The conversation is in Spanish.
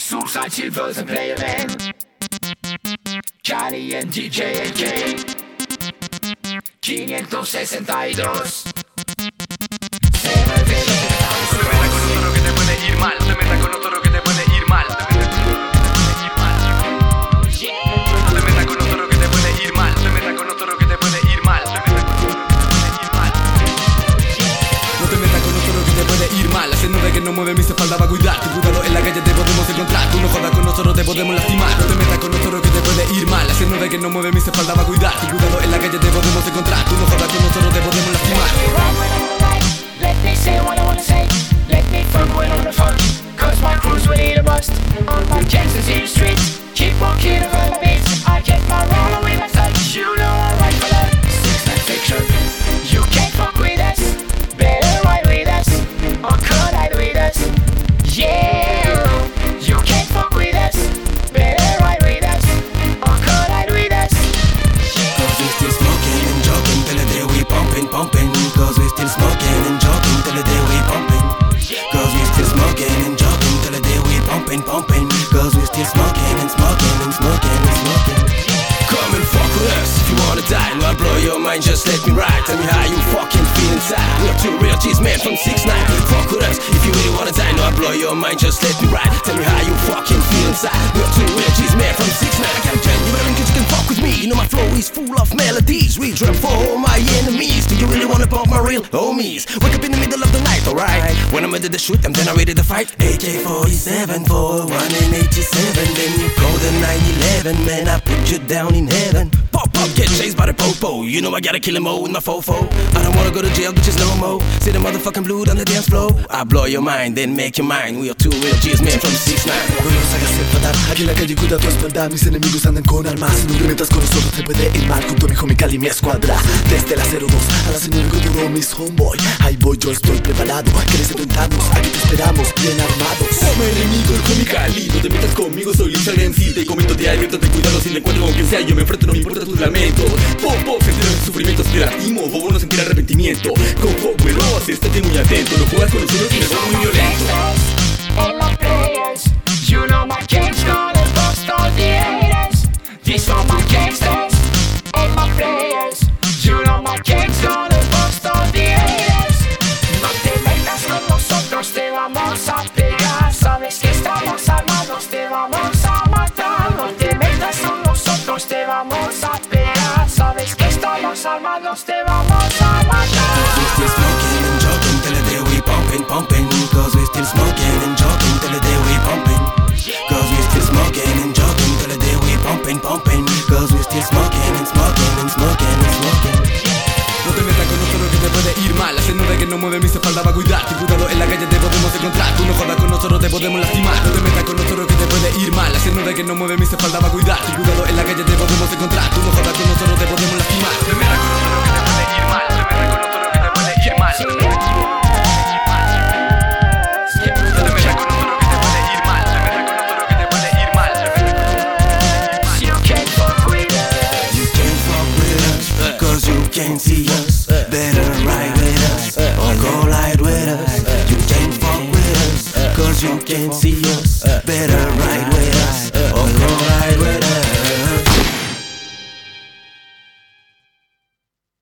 Suicide Silvers and Playerman, Cali and DJ AK 562. Se me ve lo que te puede ir mal, te metas con otro que te puede ir mal. No te metas con otro que te puede ir mal, te metas con otro que te puede ir mal. No te metas con otro que te puede ir mal. Hace 9 que no mueve mi espalda va a cuidar. Tu cuidado en la calle te podemos encontrar. Tú no jodas con nosotros, te podemos lastimar. No te metas con otro que te puede ir mal. Hace 9 que no mueve mi espalda va a cuidar. Tu cuidado en la calle te podemos encontrar. Tú no jodas con nosotros, te podemos lastimar. let me say what I wanna say. Let me fuck when on the fuck, cause my crew's ready to bust. My gangsters in the streets, keep walking around the beats. I get my roll with my touch, you know I'm right for that. 6ix9ine fiction, you can't fuck with us. Better ride with us, or collide with us. Yeah, you can't fuck with us. Better ride with us, or collide with us. Cause we still smoking and joking till the day we pumping. Cause we still smoking and joking till the day we pumping. Cause we still smoking and joking till the day we pumping. Cause we still smoking and smoking. Come and fuck with us if you wanna die. No, I blow your mind, just let me ride. Tell me how you fucking feel inside. We are two real G's, man, from 6ix9ine. Fuck with us if you really wanna die. No, I blow your mind, just let me ride. Tell me how you fucking feel inside. We are two real G's, man, from 6ix9ine. I got genuine cause you can fuck with me. You know my flow is full of melodies. We drum for all my enemies. Do you really wanna bump my real homies? Wake up in the middle of the night, alright. When I'm ready to shoot them, then I'm ready to fight. AK-47 for 187. Then you call the 911, man, I put you down in heaven. Pop, get chased by the popo. You know I gotta kill him all with my fofo. I don't wanna go to jail, bitches no more. See the motherfucking blood on the dance floor. I blow your mind, then make your mind. We are two real G's, man, from 6ix9ine. No los hagas enfadar, aquí en la calle cuida tu espalda. Mis enemigos andan con armas. Si no te metas con nosotros te puede ir mal. Junto a mi homie Cali y mi escuadra. Desde la 02 a la señora Goduro, mis homeboy. Ahí voy, yo estoy preparado. ¿Quieres enfrentarnos? Aquí te esperamos, bien armados. Como enemigo el homie Cali. No te metas conmigo, soy Lisa MC. Te comento diario, ten cuidado si le encuentro con quien sea. Yo me enfrento, no me importa tus lamentos. Pop, sentir el sufrimiento es pirativo. Bobo no sentir arrepentimiento. Con fuego veloz, estate muy atento. No juegas con nosotros y me son muy violentos. All my players, you know my game's gonna bust all the haters. These are my gangsters, all my players, you know my game's gonna bust all the haters. No te metas con nosotros, te vamos a pegar. Sabes que estamos armados, te vamos a matar. No te metas con nosotros, te vamos a pegar. Sabes que estamos armados, te vamos a matar. Cause we still smoking and joking till the day we pumping. Cause we still smoking and joking till the day we pumping. Cause we still smoking and joking till the day we pumping. Cause we still smoking and smoking. No te metas con nosotros que te puede ir mal. Hace 9 que no mueve mi espalda va a cuidar. Tu cuidado en la calle te podemos encontrar. Tú no jodas con nosotros, te podemos lastimar. No te metas con nosotros que te puede ir mal. Hace 9 que no mueve mi espalda va a cuidar. Tu cuidado en la calle te podemos encontrar. Tú no jodas con nosotros, te podemos lastimar. No te metas con nosotros que te puede ir mal. No te metas con nosotros que te puede ir mal. No te metas con nosotros que te puede ir mal. You can't see us, better ride with us, or collide with us. You can't fuck with us, cause you can't see us, better ride with us.